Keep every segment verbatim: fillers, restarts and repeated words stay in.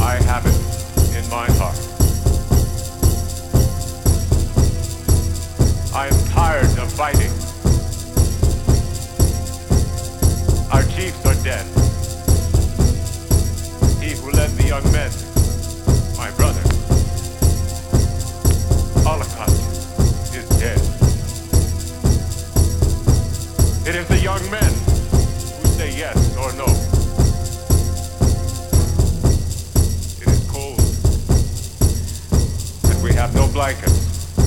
I have it in my heart. I am tired of fighting. Our chiefs are dead. He who led the young men, my brother, Holocaust, is dead. It is the young men who say yes or no. It is cold, and we have no blankets.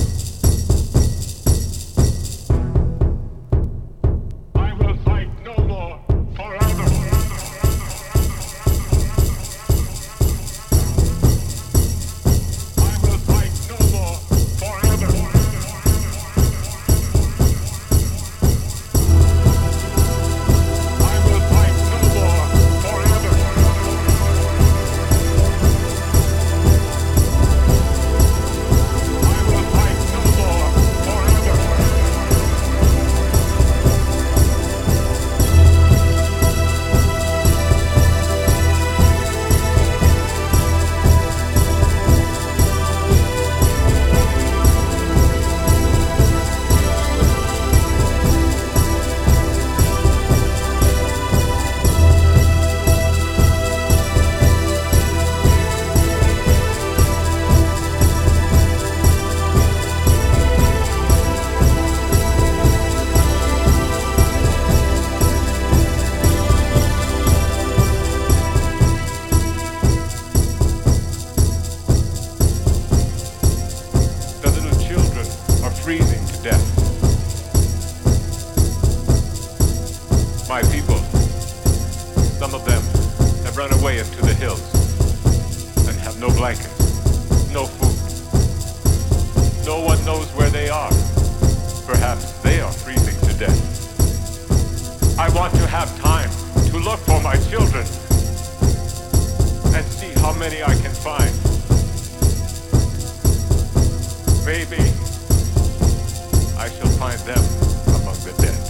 Freezing to death. My people, some of them have run away into the hills and have no blankets, no food. No one knows where they are. Perhaps they are freezing to death. I want to have time to look for my children and see how many I can find. Maybe I shall find them among the dead.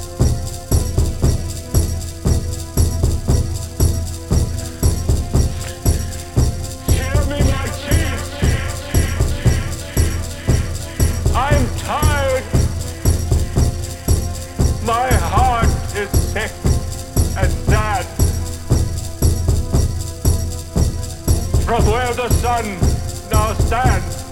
Hear me, my chief. I'm tired. My heart is sick and sad. From where the sun now stands,